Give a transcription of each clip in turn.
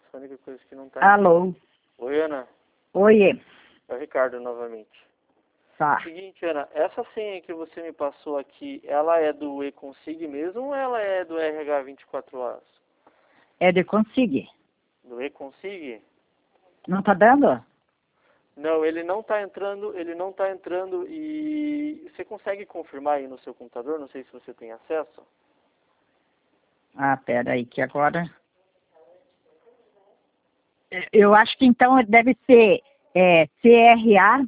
única coisa que não tá... Alô? Oi, Ana. Oiê. É o Ricardo novamente. Tá. Seguinte, Ana, essa senha que você me passou aqui, ela é do eConsig mesmo ou ela é do RH 24 horas? É de conseguir. Do eConsig? Não tá dando? Não, ele não tá entrando e você consegue confirmar aí no seu computador? Não sei se você tem acesso. Ah, pera aí, que agora... Eu acho que então deve ser CRA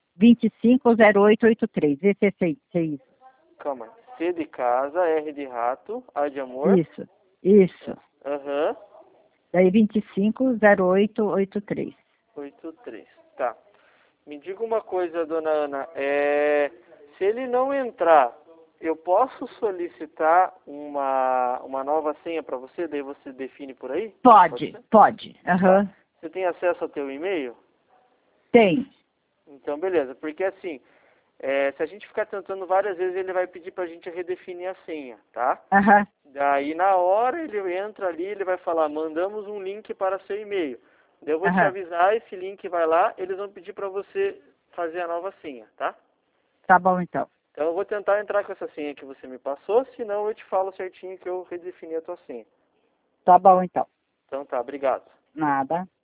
250883. Esse é isso. Calma. C de casa, R de rato, A de amor. Isso. Aham. Daí 250883. 83. Tá. Me diga uma coisa, dona Ana. Se ele não entrar, eu posso solicitar uma nova senha para você? Daí você define por aí? Pode. Aham. Tá. Você tem acesso ao teu e-mail? Tem. Então, beleza. Porque assim, se a gente ficar tentando várias vezes, ele vai pedir para a gente redefinir a senha, tá? Aham. Daí, na hora, ele entra ali, ele vai falar, mandamos um link para seu e-mail. Daí eu vou te Aham. avisar, esse link vai lá, eles vão pedir para você fazer a nova senha, tá? Tá bom então. Então eu vou tentar entrar com essa senha que você me passou, senão eu te falo certinho que eu redefini a tua senha. Tá bom então. Então tá, obrigado. Nada.